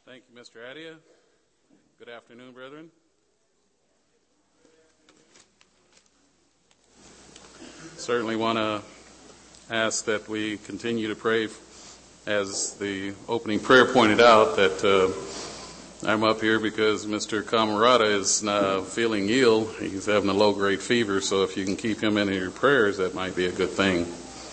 Thank you, Mr. Adia. Good afternoon, brethren. Certainly want to ask that we continue to pray, as the opening prayer pointed out, that I'm up here because Mr. Camarada is feeling ill. He's having a low-grade fever, so if you can keep him in your prayers, that might be a good thing.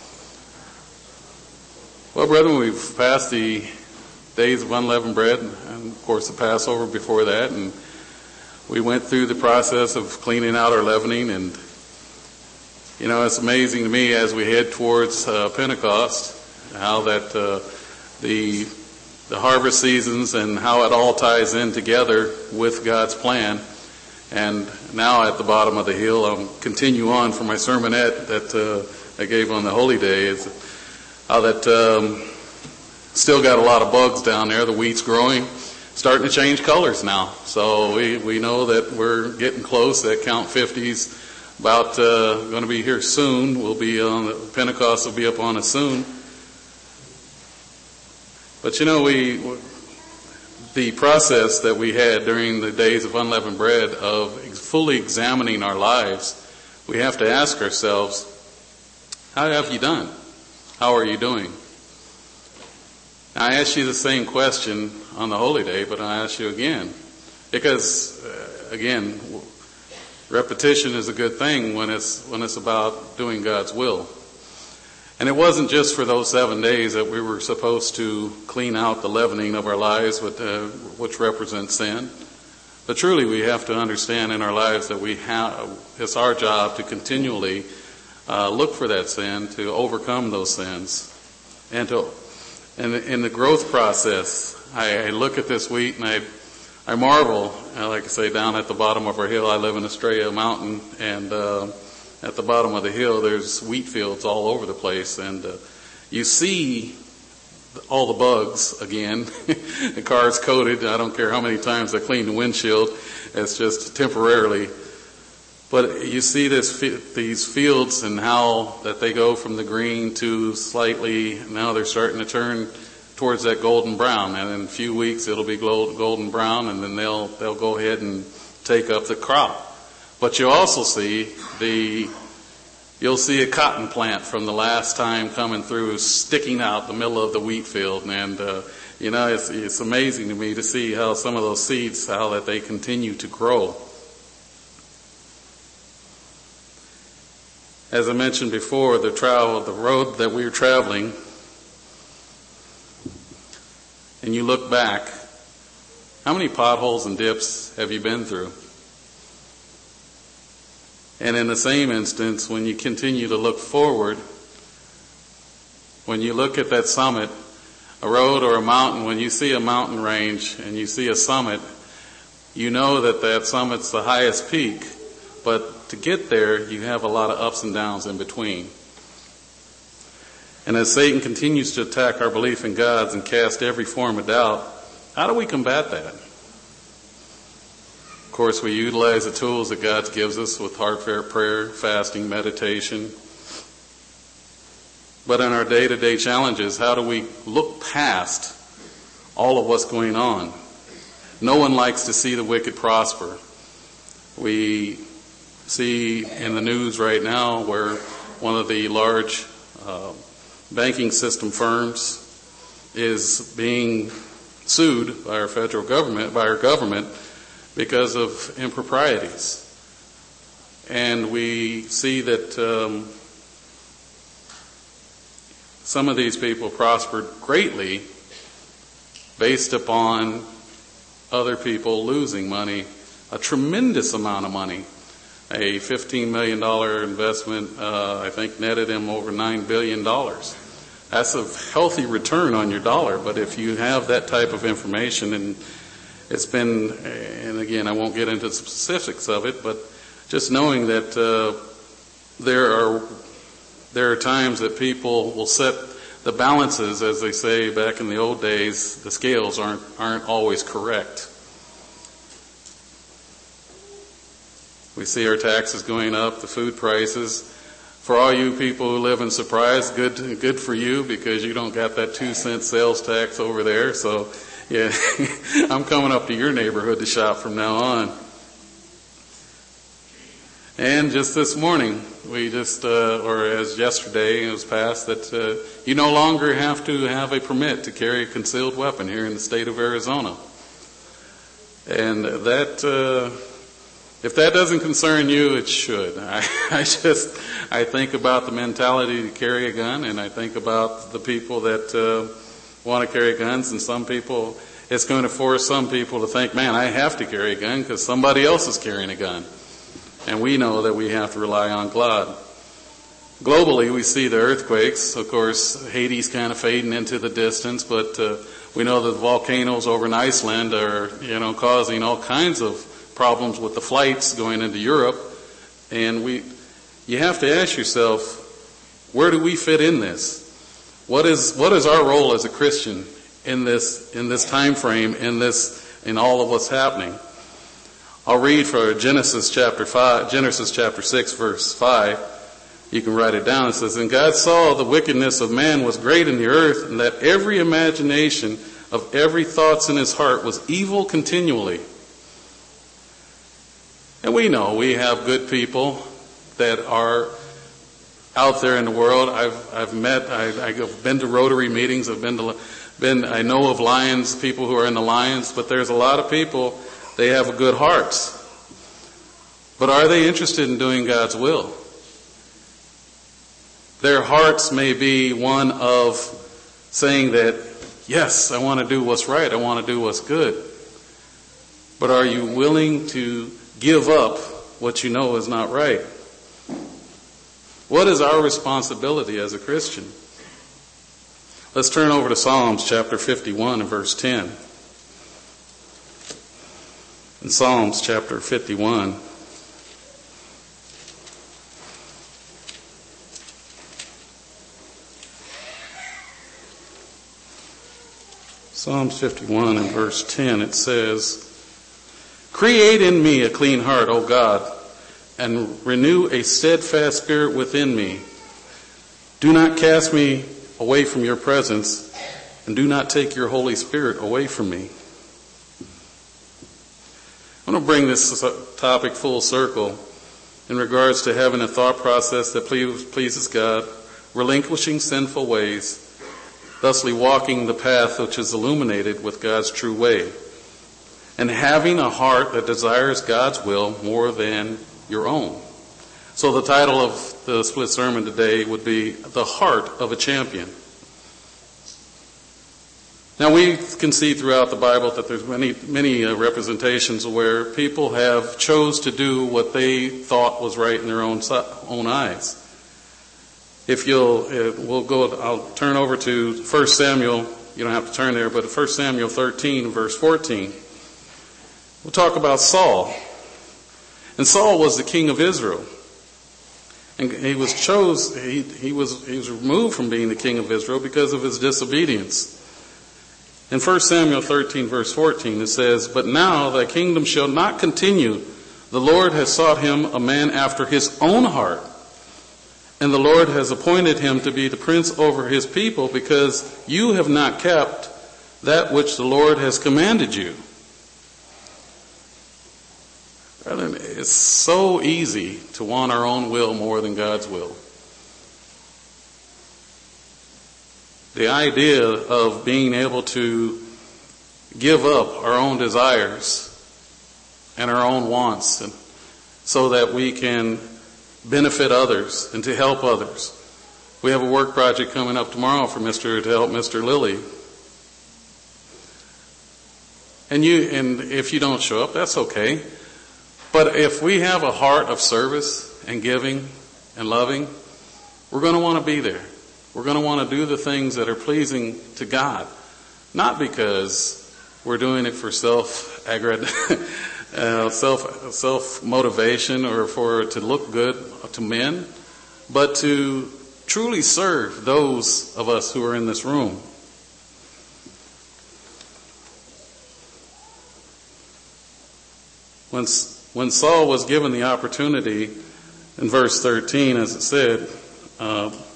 Well, brethren, we've passed the days of unleavened bread, and of course the Passover before that, and we went through the process of cleaning out our leavening, and you know, it's amazing to me as we head towards Pentecost, how that the harvest seasons and how it all ties in together with God's plan. And now at the bottom of the hill, I'll continue on for my sermonette that I gave on the Holy Day, is how that still got a lot of bugs down there. The wheat's growing, starting to change colors now. So we know that we're getting close. That Count 50's about going to be here soon. We'll be on Pentecost will be upon us soon. But you know, the process that we had during the days of unleavened bread of fully examining our lives, we have to ask ourselves, how have you done? How are you doing? I asked you the same question on the Holy Day, but I ask you again, because again, repetition is a good thing when it's about doing God's will. And it wasn't just for those 7 days that we were supposed to clean out the leavening of our lives, which represents sin. But truly, we have to understand in our lives that it's our job to continually look for that sin, to overcome those sins, and in the growth process. I look at this wheat and I marvel. Like I say, down at the bottom of our hill, I live in Estrella Mountain, and at the bottom of the hill, there's wheat fields all over the place, and you see all the bugs again. The car's coated. I don't care how many times I clean the windshield. It's just temporarily. But you see these fields and how that they go from the green to slightly, now they're starting to turn towards that golden brown. And in a few weeks it'll be golden brown, and then they'll go ahead and take up the crop. But you also see you'll see a cotton plant from the last time coming through, sticking out the middle of the wheat field. And you know, it's amazing to me to see how some of those seeds, how that they continue to grow. As I mentioned before, the road that we were traveling, and you look back, how many potholes and dips have you been through? And in the same instance, when you continue to look forward, when you look at that summit, a road or a mountain, when you see a mountain range and you see a summit, you know that summit's the highest peak, but to get there, you have a lot of ups and downs in between. And as Satan continues to attack our belief in God and cast every form of doubt, how do we combat that? Of course, we utilize the tools that God gives us with heartfelt prayer, fasting, meditation. But in our day-to-day challenges, how do we look past all of what's going on? No one likes to see the wicked prosper. We see in the news right now where one of the large banking system firms is being sued by our federal government, by our government, because of improprieties. And we see that some of these people prospered greatly based upon other people losing money, a tremendous amount of money. A $15 million investment, I think, netted him over $9 billion. That's a healthy return on your dollar. But if you have that type of information, and it's been, and again, I won't get into the specifics of it, but just knowing that there are times that people will set the balances, as they say back in the old days, the scales aren't always correct. We see our taxes going up, the food prices. For all you people who live in Surprise, good for you, because you don't got that 2-cent sales tax over there. So, Yeah, I'm coming up to your neighborhood to shop from now on. And just this morning, we just, or as yesterday it was passed, that you no longer have to have a permit to carry a concealed weapon here in the state of Arizona. And that, if that doesn't concern you, it should. I think about the mentality to carry a gun, and I think about the people that want to carry guns, and some people, it's going to force some people to think, man, I have to carry a gun because somebody else is carrying a gun. And we know that we have to rely on God. Globally, we see the earthquakes. Of course, Haiti's kind of fading into the distance, but we know that the volcanoes over in Iceland are, causing all kinds of problems with the flights going into Europe. And you have to ask yourself, where do we fit in this? What is our role as a Christian in this time frame, in all of what's happening? I'll read for Genesis chapter 6, verse 5. You can write it down. It says, "And God saw the wickedness of man was great in the earth, and that every imagination of every thoughts in his heart was evil continually." And we know we have good people that are out there in the world. I've been to Rotary meetings. I know of Lions, people who are in the Lions, but there's a lot of people, they have good hearts. But are they interested in doing God's will? Their hearts may be one of saying that, yes, I want to do what's right, I want to do what's good. But are you willing to give up what you know is not right? What is our responsibility as a Christian? Let's turn over to Psalms chapter 51 and verse 10. In Psalms chapter 51, Psalms 51 and verse 10, it says, "Create in me a clean heart, O God, and renew a steadfast spirit within me. Do not cast me away from your presence, and do not take your Holy Spirit away from me." I want to bring this topic full circle in regards to having a thought process that pleases God, relinquishing sinful ways, thusly walking the path which is illuminated with God's true way, and having a heart that desires God's will more than your own. So the title of the split sermon today would be "The Heart of a Champion." Now we can see throughout the Bible that there's many representations where people have chose to do what they thought was right in their own eyes. If I'll turn over to 1 Samuel. You don't have to turn there, but 1 Samuel 13, verse 14. We'll talk about Saul. And Saul was the king of Israel. And he was removed from being the king of Israel because of his disobedience. In 1 Samuel 13, verse 14, it says, "But now thy kingdom shall not continue. The Lord has sought him a man after his own heart. And the Lord has appointed him to be the prince over his people, because you have not kept that which the Lord has commanded you." It's so easy to want our own will more than God's will. The idea of being able to give up our own desires and our own wants, and so that we can benefit others and to help others. We have a work project coming up tomorrow to help Mr. Lilly. And if you don't show up, that's okay. But if we have a heart of service and giving and loving, we're going to want to be there. We're going to want to do the things that are pleasing to God. Not because we're doing it for self-motivation or to look good to men, but to truly serve those of us who are in this room. When Saul was given the opportunity, in verse 13, as it said,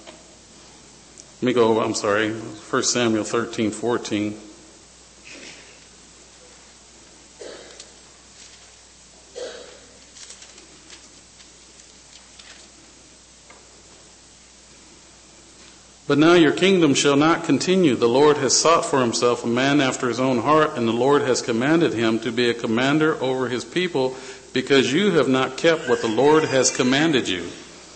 1 Samuel 13:14. But now your kingdom shall not continue. The Lord has sought for himself a man after his own heart, and the Lord has commanded him to be a commander over his people, because you have not kept what the Lord has commanded you.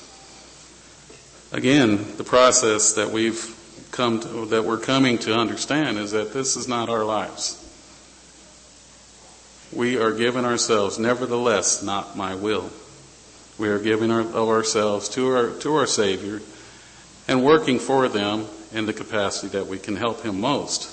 Again, the process that we're coming to understand is that this is not our lives. We are giving ourselves, nevertheless, not my will. We are giving of ourselves to our Savior and working for them in the capacity that we can help him most.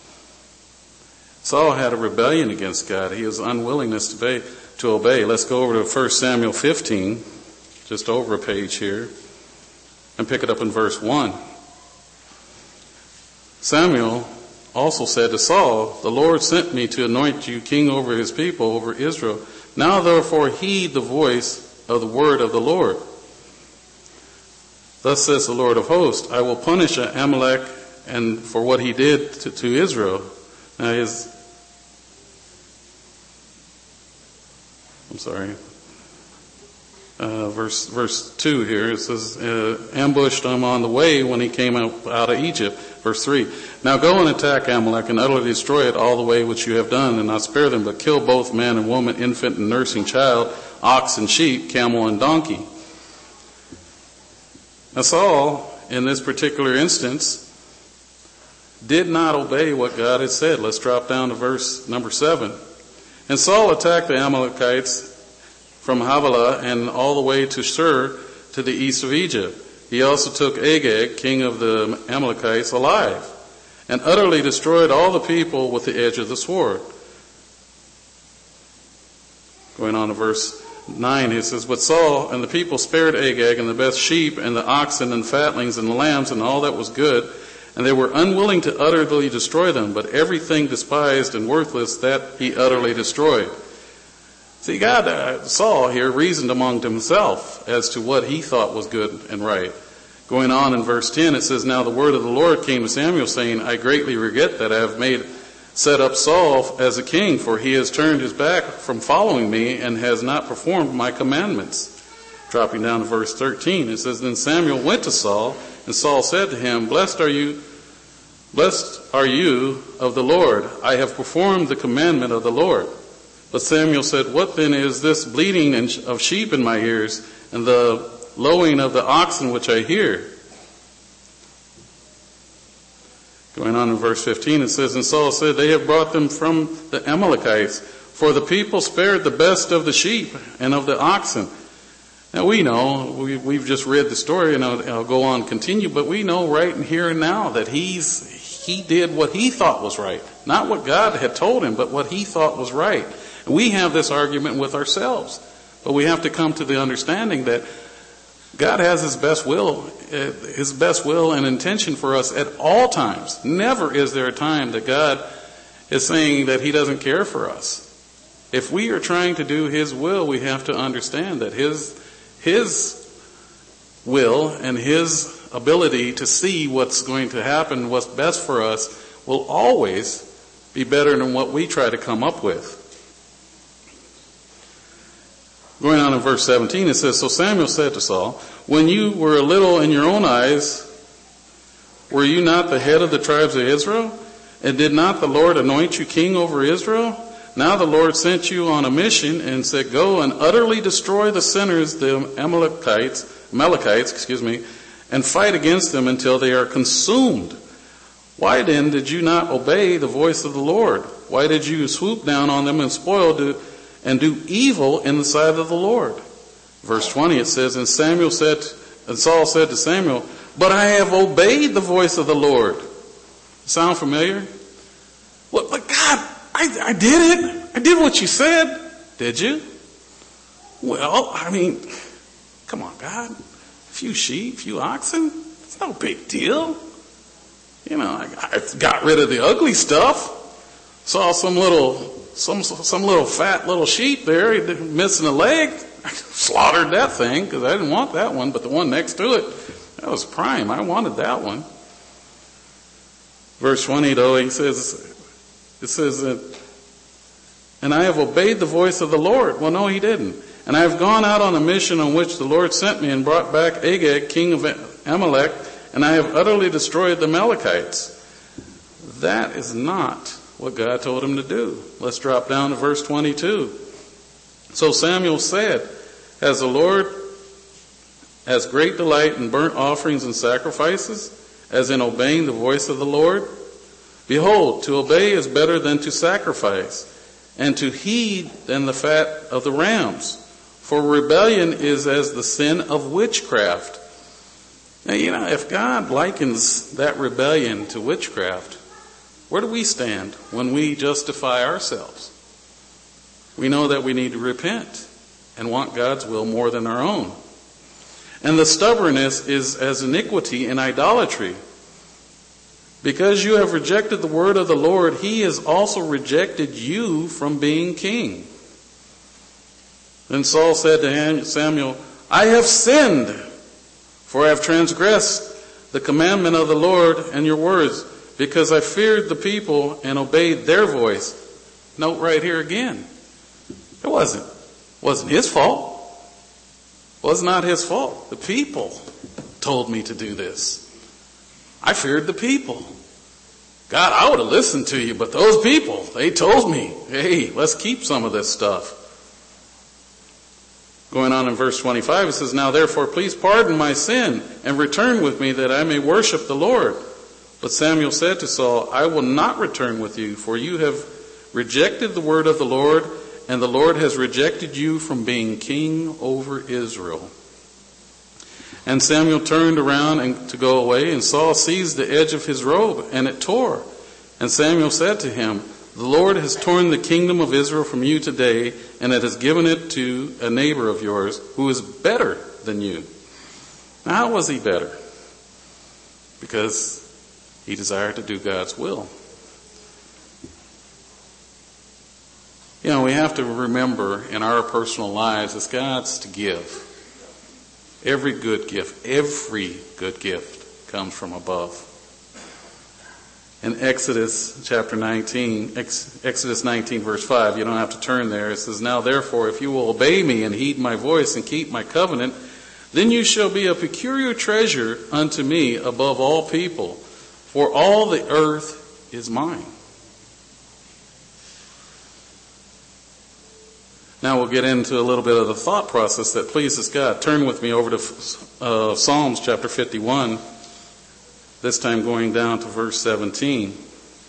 Saul had a rebellion against God. He was unwillingness to obey. Let's go over to 1 Samuel 15, just over a page here, and pick it up in verse 1. Samuel also said to Saul, the Lord sent me to anoint you king over his people, over Israel. Now therefore heed the voice of the word of the Lord. Thus says the Lord of hosts, I will punish Amalek and for what he did to Israel. Now verse 2 here, it says, ambushed him on the way when he came out of Egypt. Verse 3, now go and attack Amalek and utterly destroy it all the way which you have done, and not spare them, but kill both man and woman, infant and nursing child, ox and sheep, camel and donkey. Now Saul, in this particular instance, did not obey what God had said. Let's drop down to verse number 7. And Saul attacked the Amalekites from Havilah and all the way to Shur, to the east of Egypt. He also took Agag, king of the Amalekites, alive, and utterly destroyed all the people with the edge of the sword. Going on to verse 9, he says, but Saul and the people spared Agag and the best sheep and the oxen and fatlings and the lambs and all that was good, and they were unwilling to utterly destroy them, but everything despised and worthless that he utterly destroyed. See, Saul here reasoned among himself as to what he thought was good and right. Going on in verse 10, it says, now the word of the Lord came to Samuel, saying, I greatly regret that I have set up Saul as a king, for he has turned his back from following me and has not performed my commandments. Dropping down to verse 13, it says, then Samuel went to Saul, and Saul said to him, Blessed are you of the Lord. I have performed the commandment of the Lord. But Samuel said, what then is this bleating of sheep in my ears, and the lowing of the oxen which I hear? Going on in verse 15, it says, and Saul said, they have brought them from the Amalekites, for the people spared the best of the sheep and of the oxen. Now we know, we've just read the story, and I'll go on and continue, but we know right in here and now that he did what he thought was right. Not what God had told him, but what he thought was right. And we have this argument with ourselves, but we have to come to the understanding that God has his best will and intention for us at all times. Never is there a time that God is saying that he doesn't care for us. If we are trying to do his will, we have to understand that his will and his ability to see what's going to happen, what's best for us, will always be better than what we try to come up with. Going on in verse 17, it says, so Samuel said to Saul, when you were little in your own eyes, were you not the head of the tribes of Israel? And did not the Lord anoint you king over Israel? Now the Lord sent you on a mission and said, go and utterly destroy the sinners, the Amalekites, and fight against them until they are consumed. Why then did you not obey the voice of the Lord? Why did you swoop down on them and and do evil in the sight of the Lord? Verse 20, it says, and Saul said to Samuel, but I have obeyed the voice of the Lord. Sound familiar? Well, but God, I did it. I did what you said. Did you? Well, I mean, come on, God. A few sheep, a few oxen. It's no big deal. You know, I got rid of the ugly stuff. Saw some little fat little sheep there, missing a leg. I slaughtered that thing because I didn't want that one, but the one next to it, that was prime. I wanted that one. Verse 20, though, it says, and I have obeyed the voice of the Lord. Well, no, he didn't. And I have gone out on a mission on which the Lord sent me and brought back Agag, king of Amalek, and I have utterly destroyed the Amalekites. That is not what God told him to do. Let's drop down to verse 22. So Samuel said, "Has the Lord has great delight in burnt offerings and sacrifices, as in obeying the voice of the Lord? Behold, to obey is better than to sacrifice, and to heed than the fat of the rams. For rebellion is as the sin of witchcraft." Now, if God likens that rebellion to witchcraft, where do we stand when we justify ourselves? We know that we need to repent and want God's will more than our own. And the stubbornness is as iniquity and idolatry. Because you have rejected the word of the Lord, he has also rejected you from being king. Then Saul said to Samuel, "I have sinned, for I have transgressed the commandment of the Lord and your words, because I feared the people and obeyed their voice." Note right here again, it wasn't his fault. It was not his fault. The people told me to do this. I feared the people. God, I would have listened to you, but those people, they told me, hey, let's keep some of this stuff. Going on in verse 25, it says, "Now therefore please pardon my sin and return with me that I may worship the Lord." But Samuel said to Saul, "I will not return with you, for you have rejected the word of the Lord, and the Lord has rejected you from being king over Israel." And Samuel turned around to go away, and Saul seized the edge of his robe, and it tore. And Samuel said to him, "The Lord has torn the kingdom of Israel from you today, and it has given it to a neighbor of yours who is better than you." Now, how was he better? Because he desired to do God's will. We have to remember in our personal lives, it's God's to give. Every good gift comes from above. In Exodus chapter 19, Exodus 19 verse 5, you don't have to turn there. It says, "Now therefore, if you will obey me and heed my voice and keep my covenant, then you shall be a peculiar treasure unto me above all people, for all the earth is mine." Now we'll get into a little bit of the thought process that pleases God. Turn with me over to Psalms chapter 51, this time going down to verse 17.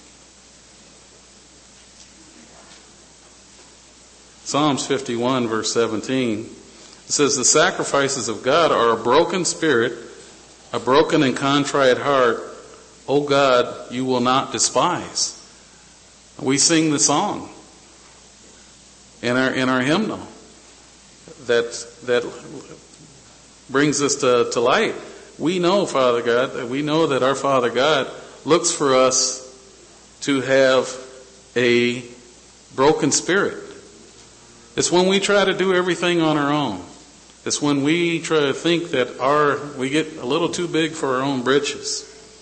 Psalms 51 verse 17. It says, "The sacrifices of God are a broken spirit, a broken and contrite heart. O God, you will not despise." We sing the song in our hymnal that brings us to light. We know, Father God, that we know that our Father God looks for us to have a broken spirit. It's when we try to do everything on our own. It's when we try to think that we get a little too big for our own britches.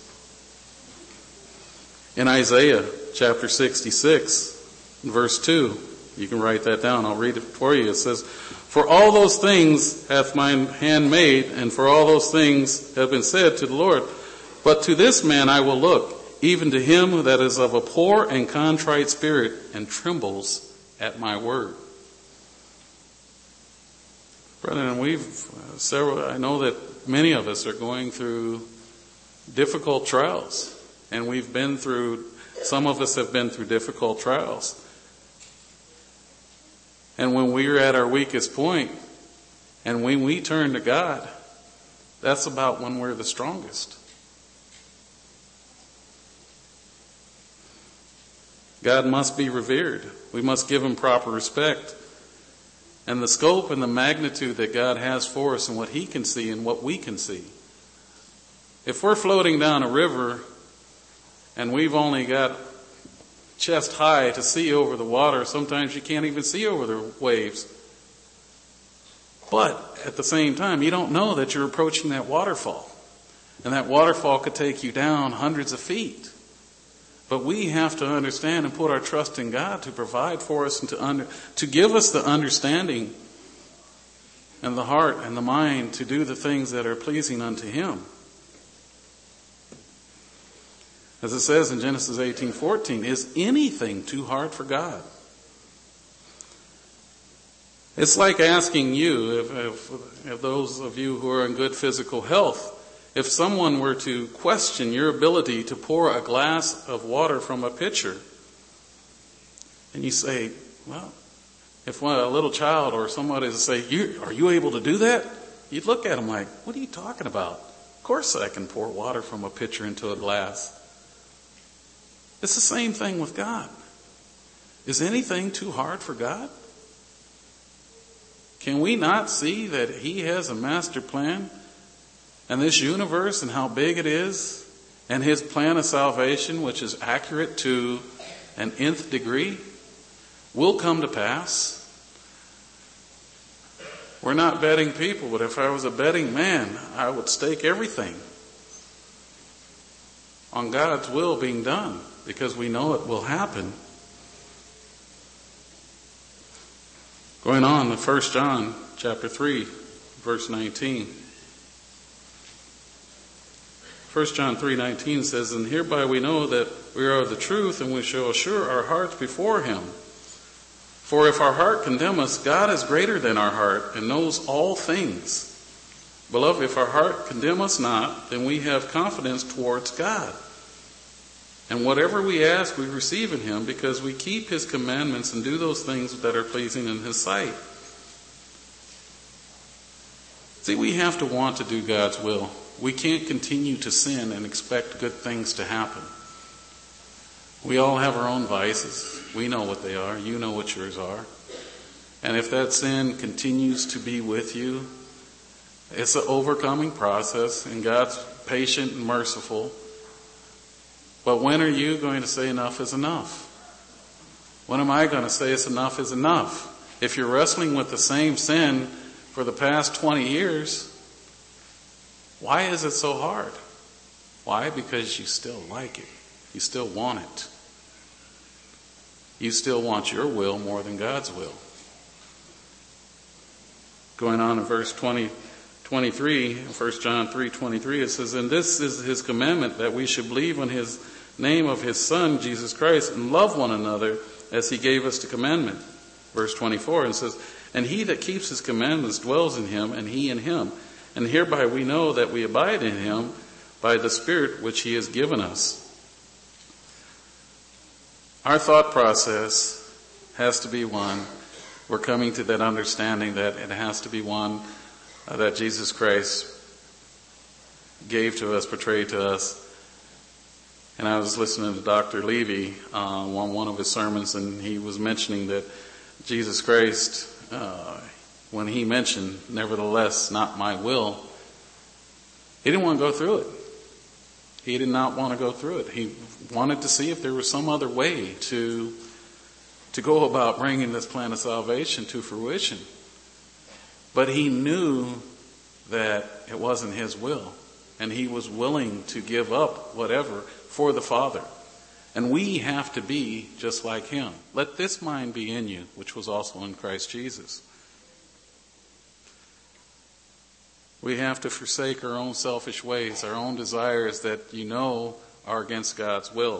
In Isaiah chapter 66, verse 2, you can write that down. I'll read it for you. It says, "For all those things hath mine hand made, and for all those things have been said to the Lord. But to this man I will look, even to him that is of a poor and contrite spirit, and trembles at my word." Brethren, I know that many of us are going through difficult trials, and some of us have been through difficult trials. And when we're at our weakest point, and when we turn to God, that's about when we're the strongest. God must be revered. We must give him proper respect. And the scope and the magnitude that God has for us and what he can see and what we can see. If we're floating down a river and we've only got chest high to see over the water, sometimes you can't even see over the waves. But at the same time, you don't know that you're approaching that waterfall. And that waterfall could take you down hundreds of feet. But we have to understand and put our trust in God to provide for us and to give us the understanding and the heart and the mind to do the things that are pleasing unto him. As it says in Genesis 18:14, is anything too hard for God? It's like asking you, if those of you who are in good physical health, if someone were to question your ability to pour a glass of water from a pitcher, and you say, well, if a little child or somebody to say, are you able to do that? You'd look at them like, what are you talking about? Of course I can pour water from a pitcher into a glass. It's the same thing with God. Is anything too hard for God? Can we not see that He has a master plan? And this universe and how big it is, and His plan of salvation, which is accurate to an nth degree, will come to pass. We're not betting people, but if I was a betting man, I would stake everything on God's will being done, because we know it will happen. Going on to 1 John chapter 3, verse 19. 1 John 3:19 says, and hereby we know that we are of the truth, and we shall assure our hearts before Him. For if our heart condemn us, God is greater than our heart, and knows all things. Beloved, if our heart condemn us not, then we have confidence towards God. And whatever we ask, we receive in Him, because we keep His commandments and do those things that are pleasing in His sight. See, we have to want to do God's will. We can't continue to sin and expect good things to happen. We all have our own vices. We know what they are. You know what yours are. And if that sin continues to be with you, it's an overcoming process, and God's patient and merciful. But when are you going to say enough is enough? When am I going to say it's enough is enough? If you're wrestling with the same sin for the past 20 years, why is it so hard? Why? Because you still like it. You still want it. You still want your will more than God's will. Going on in verse 23, 1 John 3:23, it says, and this is His commandment, that we should believe on His name of His Son, Jesus Christ, and love one another as He gave us the commandment. Verse 24, it says, and he that keeps His commandments dwells in Him, and He in him. And hereby we know that we abide in Him by the Spirit which He has given us. Our thought process has to be one. We're coming to that understanding that it has to be one that Jesus Christ gave to us, portrayed to us. And I was listening to Dr. Levy on one of his sermons, and he was mentioning that Jesus Christ, when He mentioned, nevertheless, not my will, He didn't want to go through it. He did not want to go through it. He wanted to see if there was some other way to go about bringing this plan of salvation to fruition. But He knew that it wasn't His will, and He was willing to give up whatever for the Father. And we have to be just like Him. Let this mind be in you, which was also in Christ Jesus. We have to forsake our own selfish ways, our own desires that are against God's will.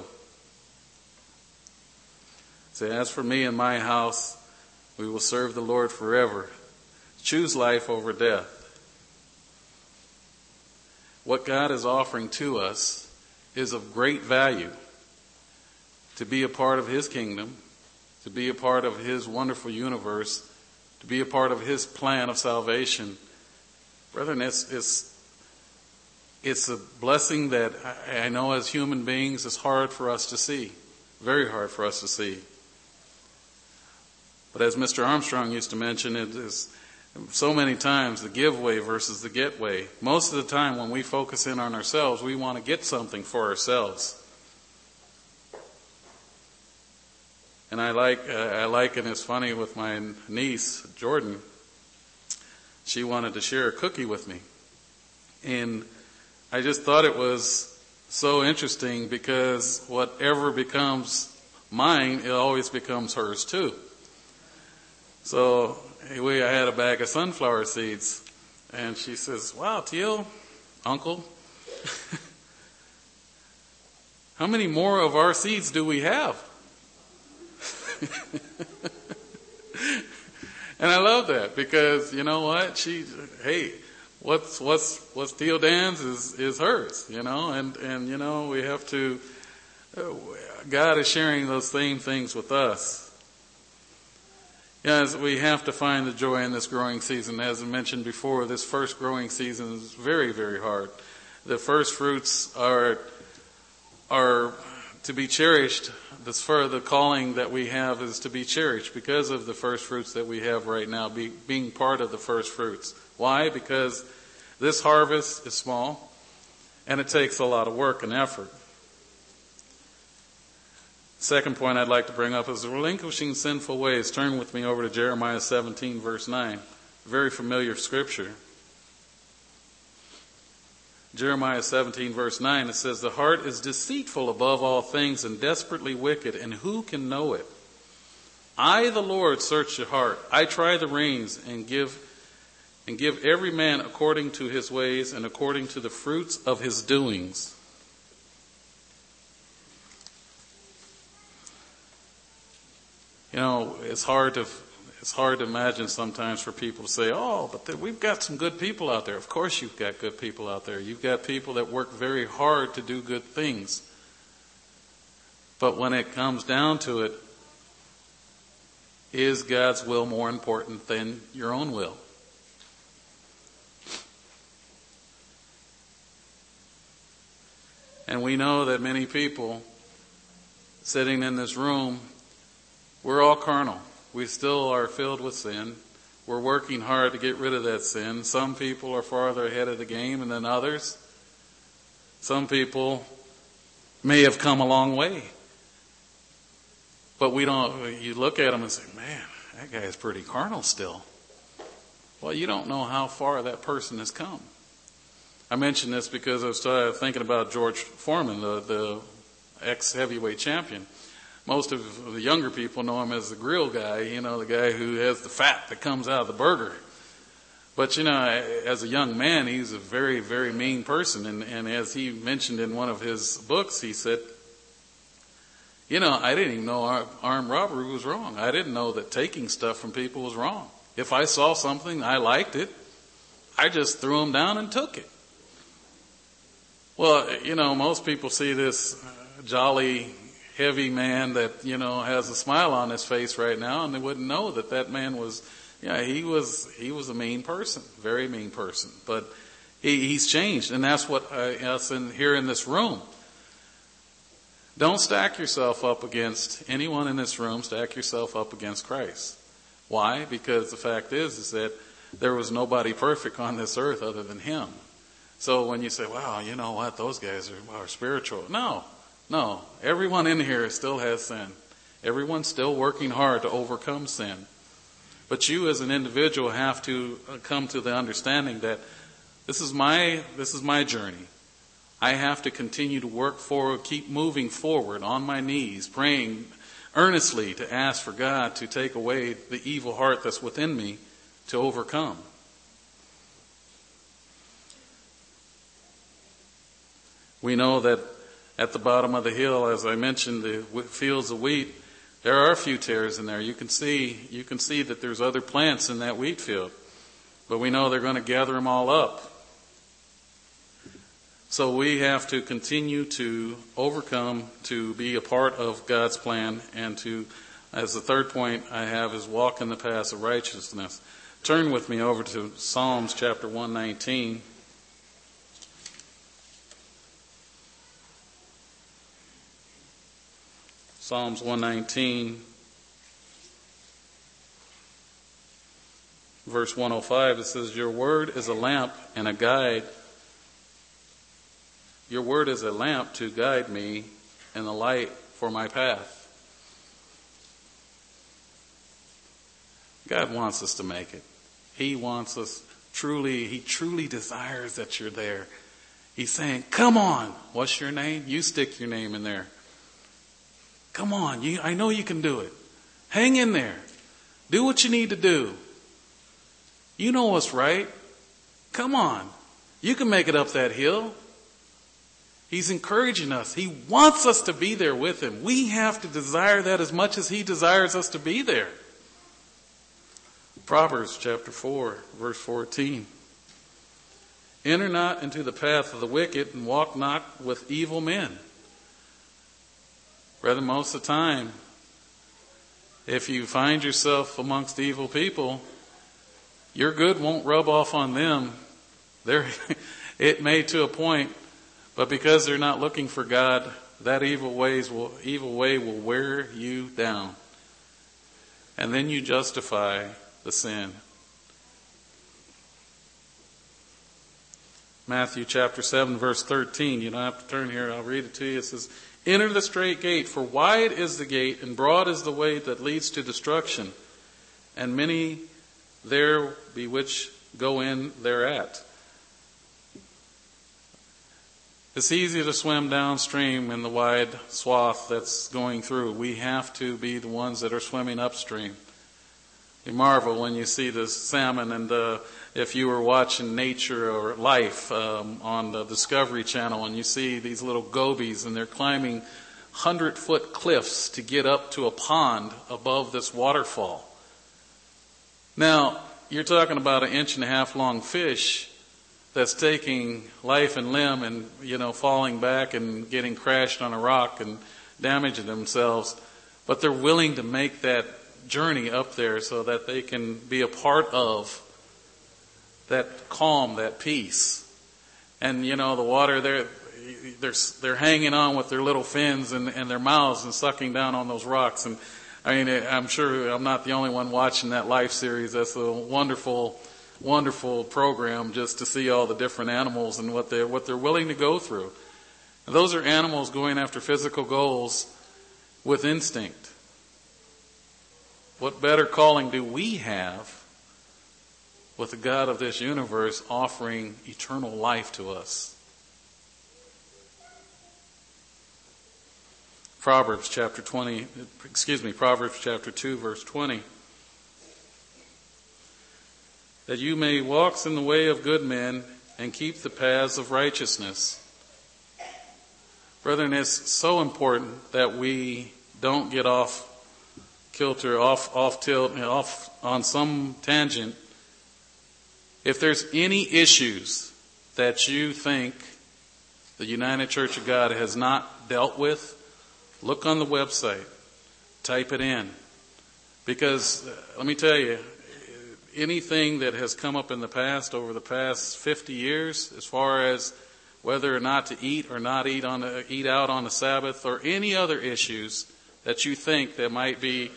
Say, as for me and my house, we will serve the Lord forever. Choose life over death. What God is offering to us is of great value. To be a part of His kingdom, to be a part of His wonderful universe, to be a part of His plan of salvation. Brethren, it's a blessing that I know as human beings is hard for us to see. Very hard for us to see. But as Mr. Armstrong used to mention, it is so many times the give way versus the get way. Most of the time when we focus in on ourselves, we want to get something for ourselves. And I like, and it's funny with my niece, Jordan. She wanted to share a cookie with me. And I just thought it was so interesting, because whatever becomes mine, it always becomes hers too. So anyway, I had a bag of sunflower seeds, and she says, wow, Teal, Uncle, How many more of our seeds do we have? And I love that because you know what? What's Theo Dan's is hers, and we have to, God is sharing those same things with us. Yes, we have to find the joy in this growing season. As I mentioned before, this first growing season is very, very hard. The first fruits are to be cherished. The calling that we have is to be cherished because of the first fruits that we have right now, being part of the first fruits. Why? Because this harvest is small and it takes a lot of work and effort. Second point I'd like to bring up is relinquishing sinful ways. Turn with me over to Jeremiah 17, verse 9. Very familiar scripture. Jeremiah 17, verse 9, it says, "The heart is deceitful above all things and desperately wicked, and who can know it? I, the Lord, search the heart. I try the reins and give every man according to his ways and according to the fruits of his doings." It's hard to imagine sometimes for people to say, "Oh, but we've got some good people out there." Of course you've got good people out there. You've got people that work very hard to do good things. But when it comes down to it, is God's will more important than your own will? And we know that many people sitting in this room, we're all carnal. We still are filled with sin. We're working hard to get rid of that sin. Some people are farther ahead of the game than others. Some people may have come a long way. But you look at them and say, "Man, that guy is pretty carnal still." Well, you don't know how far that person has come. I mention this because I was thinking about George Foreman, the ex-heavyweight champion. Most of the younger people know him as the grill guy, the guy who has the fat that comes out of the burger. But, as a young man, he's a very, very mean person. And as he mentioned in one of his books, he said, I didn't even know armed robbery was wrong. I didn't know that taking stuff from people was wrong. If I saw something, I liked it, I just threw them down and took it. Well, most people see this jolly, heavy man that, has a smile on his face right now, and they wouldn't know that man was, he was a mean person, very mean person. But he's changed, and that's what us here in this room. Don't stack yourself up against anyone in this room. Stack yourself up against Christ. Why? Because the fact is that there was nobody perfect on this earth other than Him. So when you say, "Wow, you know what? Those guys are spiritual." No. Everyone in here still has sin. Everyone's still working hard to overcome sin. But you as an individual have to come to the understanding that this is my journey. I have to continue to work forward, keep moving forward on my knees, praying earnestly to ask for God to take away the evil heart that's within me to overcome. We know that at the bottom of the hill, as I mentioned, the fields of wheat, there are a few tares in there. You can see that there's other plants in that wheat field. But we know they're going to gather them all up. So we have to continue to overcome, to be a part of God's plan, and to, as the third point I have, is walk in the paths of righteousness. Turn with me over to Psalms chapter 119. Psalms 119, verse 105, it says, "Your word is a lamp and a guide. Your word is a lamp to guide me and a light for my path." God wants us to make it. He wants us He truly desires that you're there. He's saying, "Come on, what's your name? You stick your name in there. Come on, I know you can do it. Hang in there. Do what you need to do. You know what's right. Come on. You can make it up that hill. He's encouraging us. He wants us to be there with him. We have to desire that as much as he desires us to be there. Proverbs chapter 4, verse 14. Enter not into the path of the wicked, and walk not with evil men. Brother, most of the time, if you find yourself amongst evil people, your good won't rub off on them. It may to a point, but because they're not looking for God, that evil way will wear you down. And then you justify the sin. Matthew chapter 7, verse 13. You don't have to turn here. I'll read it to you. It says, enter the straight gate, for wide is the gate, and broad is the way that leads to destruction, and many there be which go in thereat. It's easy to swim downstream in the wide swath that's going through. We have to be the ones that are swimming upstream. You marvel when you see the salmon, and if you were watching Nature or Life on the Discovery Channel, and you see these little gobies, and they're climbing 100-foot cliffs to get up to a pond above this waterfall. Now, you're talking about 1.5 inch long fish that's taking life and limb and, falling back and getting crashed on a rock and damaging themselves. But they're willing to make that journey up there so that they can be a part of that calm, that peace. And, the water, they're hanging on with their little fins and their mouths and sucking down on those rocks. And I'm sure I'm not the only one watching that Life series. That's a wonderful, wonderful program just to see all the different animals and what they're willing to go through. And those are animals going after physical goals with instinct. What better calling do we have with the God of this universe offering eternal life to us? Proverbs chapter 2, verse 20. That you may walk in the way of good men and keep the paths of righteousness. Brethren, it's so important that we don't get off kilter, off tilt, off on some tangent. If there's any issues that you think the United Church of God has not dealt with, look on the website, type it in. Because let me tell you, anything that has come up in the past, over the past 50 years, as far as whether or not to eat or not eat out on the Sabbath, or any other issues that you think that might be,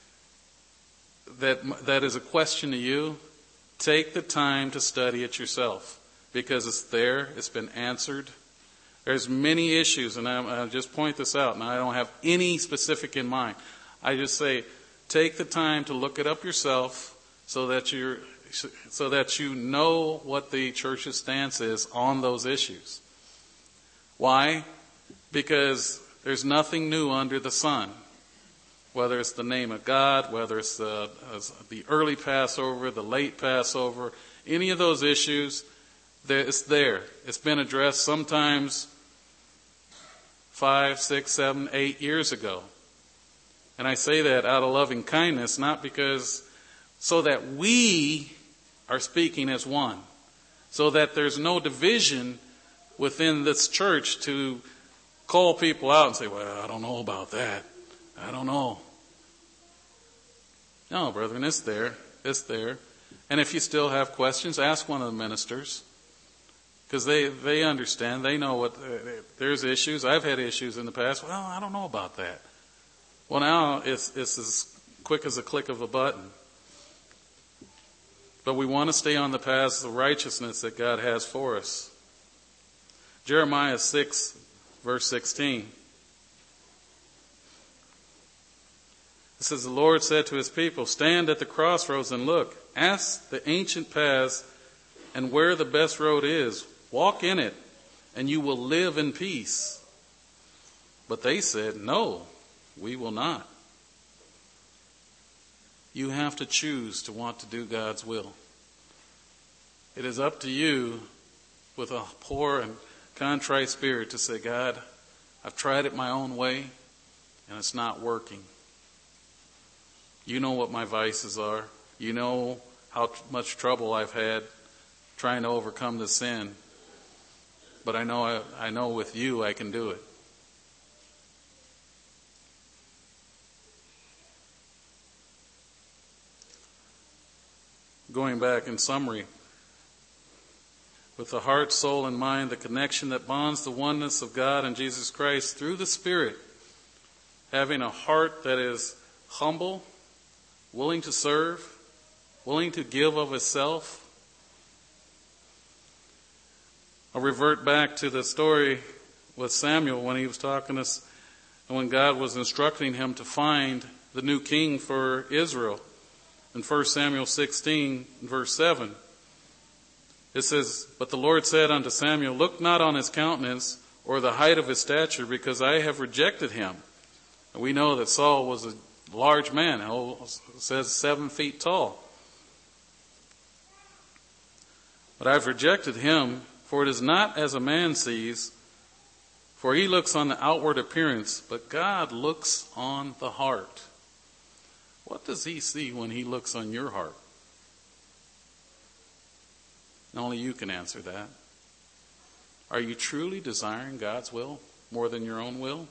that is a question to you, take the time to study it yourself. Because it's there, it's been answered. There's many issues, and I'll just point this out, and I don't have any specific in mind. I just say, take the time to look it up yourself so that you know what the church's stance is on those issues. Why? Because there's nothing new under the sun. Whether it's the name of God, whether it's the early Passover, the late Passover, any of those issues, it's there. It's been addressed sometimes 5, 6, 7, 8 years ago. And I say that out of loving kindness, not because, so that we are speaking as one. So that there's no division within this church to call people out and say, well, I don't know about that. I don't know. No, brethren, it's there. It's there. And if you still have questions, ask one of the ministers. Because they understand. They know there's issues. I've had issues in the past. Well, I don't know about that. Well, now it's as quick as a click of a button. But we want to stay on the paths of righteousness that God has for us. Jeremiah 6, verse 16. It says, the Lord said to his people, stand at the crossroads and look. Ask the ancient paths and where the best road is. Walk in it, and you will live in peace. But they said, no, we will not. You have to choose to want to do God's will. It is up to you with a poor and contrite spirit to say, God, I've tried it my own way and it's not working. You know what my vices are. You know how much trouble I've had trying to overcome the sin. But I know with you I can do it. Going back in summary, with the heart, soul, and mind, the connection that bonds the oneness of God and Jesus Christ through the Spirit, having a heart that is humble, willing to serve, willing to give of itself. I'll revert back to the story with Samuel when he was talking to us, and when God was instructing him to find the new king for Israel. In 1 Samuel 16, verse 7, it says, "But the Lord said unto Samuel, Look not on his countenance or the height of his stature, because I have rejected him." And we know that Saul was a large man. It says 7 feet tall. "But I've rejected him, for it is not as a man sees, for he looks on the outward appearance, but God looks on the heart." What does he see when he looks on your heart? Only you can answer that. Are you truly desiring God's will more than your own will?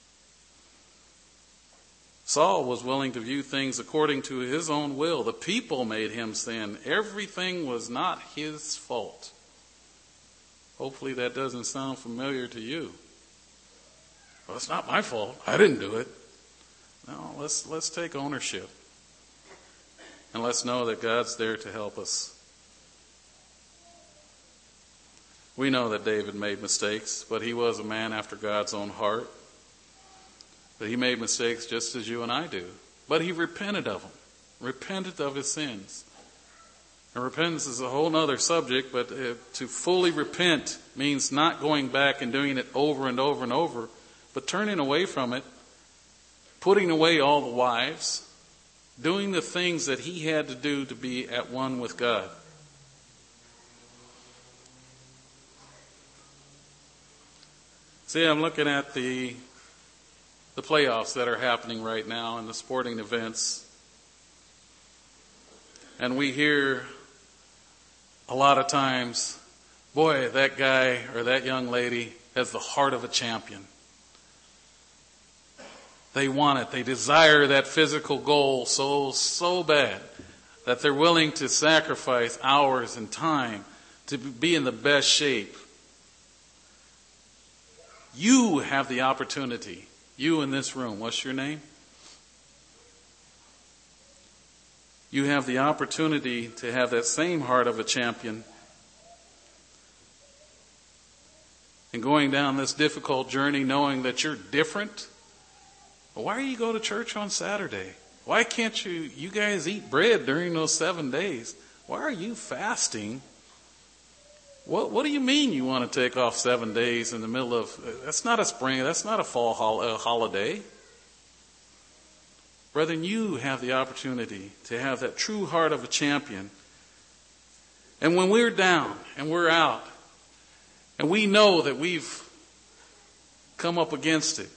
Saul was willing to view things according to his own will. The people made him sin. Everything was not his fault. Hopefully that doesn't sound familiar to you. Well, it's not my fault. I didn't do it. No, let's take ownership. And let's know that God's there to help us. We know that David made mistakes, but he was a man after God's own heart. But he made mistakes just as you and I do. But he repented of them, repented of his sins. And repentance is a whole other subject, but to fully repent means not going back and doing it over and over and over, but turning away from it, putting away all the wives, doing the things that he had to do to be at one with God. See, I'm looking at the playoffs that are happening right now and the sporting events. And we hear a lot of times, boy, that guy or that young lady has the heart of a champion. They want it. They desire that physical goal so bad that they're willing to sacrifice hours and time to be in the best shape. You have the opportunity. You in this room. What's your name? You have the opportunity to have that same heart of a champion. And going down this difficult journey knowing that you're different. Why do you go to church on Saturday? Why can't you guys eat bread during those 7 days? Why are you fasting? What do you mean you want to take off 7 days in the middle of, that's not a spring, that's not a fall holiday. Brethren, you have the opportunity to have that true heart of a champion. And when we're down and we're out, and we know that we've come up against it,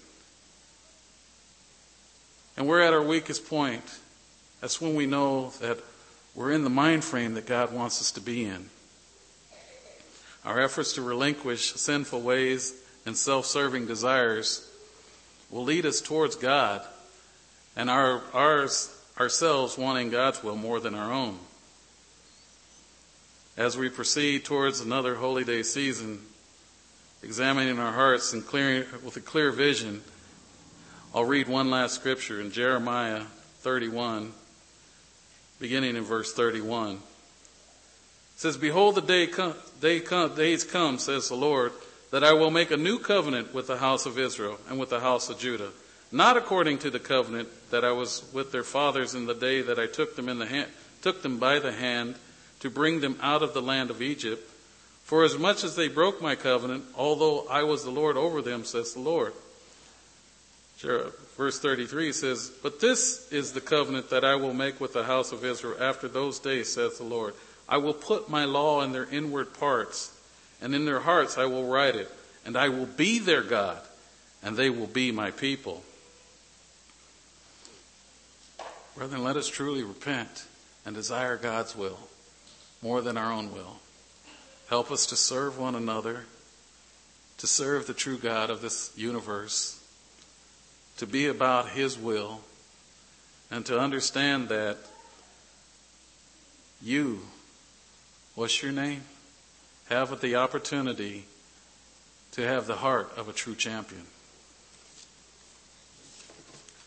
and we're at our weakest point, that's when we know that we're in the mind frame that God wants us to be in. Our efforts to relinquish sinful ways and self-serving desires will lead us towards God and ourselves wanting God's will more than our own. As we proceed towards another Holy Day season, examining our hearts and with a clear vision, I'll read one last scripture in Jeremiah 31, beginning in verse 31. It says, "Behold, the days come, says the Lord, that I will make a new covenant with the house of Israel and with the house of Judah, not according to the covenant that I was with their fathers in the day that I took them by the hand to bring them out of the land of Egypt. For as much as they broke my covenant, although I was the Lord over them, says the Lord." Verse 33 says, "But this is the covenant that I will make with the house of Israel after those days, says the Lord. I will put my law in their inward parts and in their hearts I will write it, and I will be their God, and they will be my people. Brethren, let us truly repent and desire God's will more than our own will. Help us to serve one another, to serve the true God of this universe, to be about His will, and to understand that you, what's your name? Have the opportunity to have the heart of a true champion.